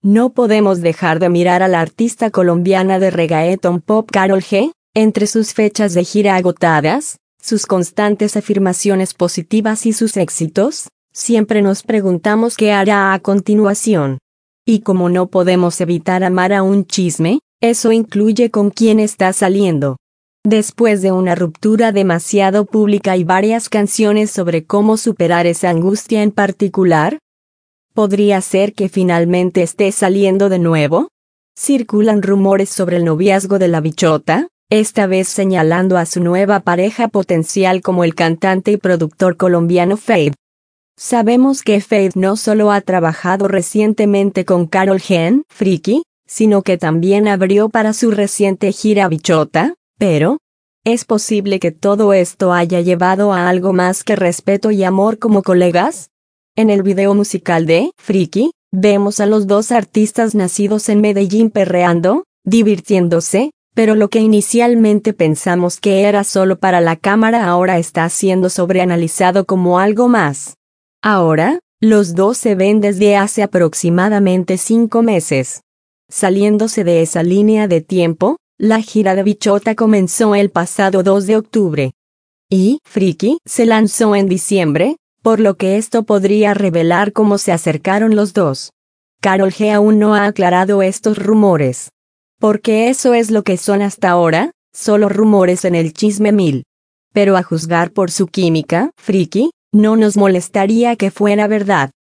no podemos dejar de mirar a la artista colombiana de reggaeton pop Karol G. Entre sus fechas de gira agotadas, sus constantes afirmaciones positivas y sus éxitos, siempre nos preguntamos qué hará a continuación. Y como no podemos evitar amar a un chisme, eso incluye con quién está saliendo. Después de una ruptura demasiado pública y varias canciones sobre cómo superar esa angustia en particular, ¿podría ser que finalmente esté saliendo de nuevo? Circulan rumores sobre el noviazgo de La Bichota, esta vez señalando a su nueva pareja potencial como el cantante y productor colombiano Feid. Sabemos que Feid no solo ha trabajado recientemente con Karol G en Friki, sino que también abrió para su reciente gira Bichota, pero ¿es posible que todo esto haya llevado a algo más que respeto y amor como colegas? En el video musical de Friki, vemos a los dos artistas nacidos en Medellín perreando, divirtiéndose, pero lo que inicialmente pensamos que era solo para la cámara ahora está siendo sobreanalizado como algo más. Ahora, los dos se ven desde hace aproximadamente 5 meses. Saliéndose de esa línea de tiempo, la gira de Bichota comenzó el pasado 2 de octubre. Y Friki se lanzó en diciembre, por lo que esto podría revelar cómo se acercaron los dos. Karol G aún no ha aclarado estos rumores. Porque eso es lo que son hasta ahora, solo rumores en el chisme mil. Pero a juzgar por su química, Friki, no nos molestaría que fuera verdad.